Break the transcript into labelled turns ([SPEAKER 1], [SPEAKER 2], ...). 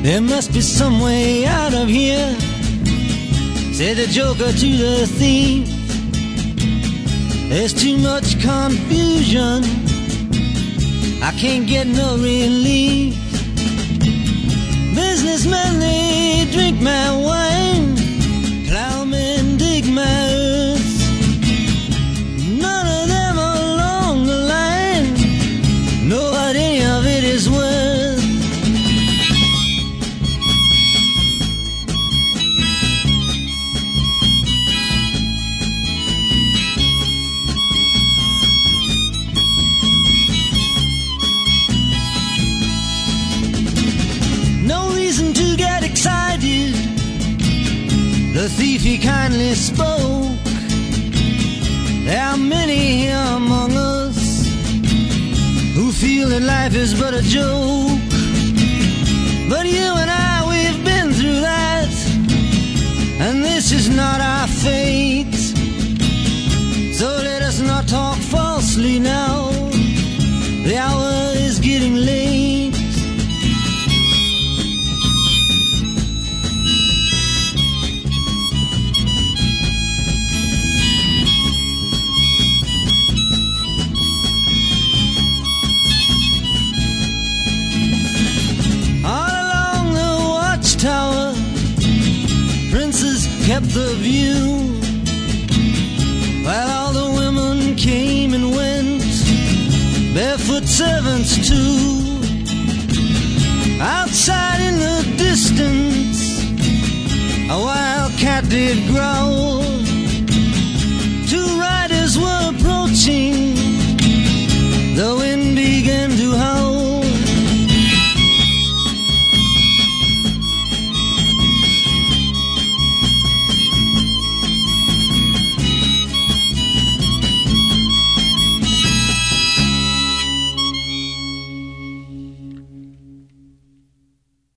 [SPEAKER 1] There must be some way out of here, said the joker to the thief. There's too much confusion, I can't get no relief. Businessmen, they drink my wine, plowmen dig my earth. None of them along the line know what any of it is worth. Excited, the thief he kindly spoke. There are many here among us who feel that life is but a joke. But you and I, we've been through that, and this is not our fate. So let us not talk falsely now, the hour is getting late. Tower, princes kept the view, while all the women came and went, barefoot servants too. Outside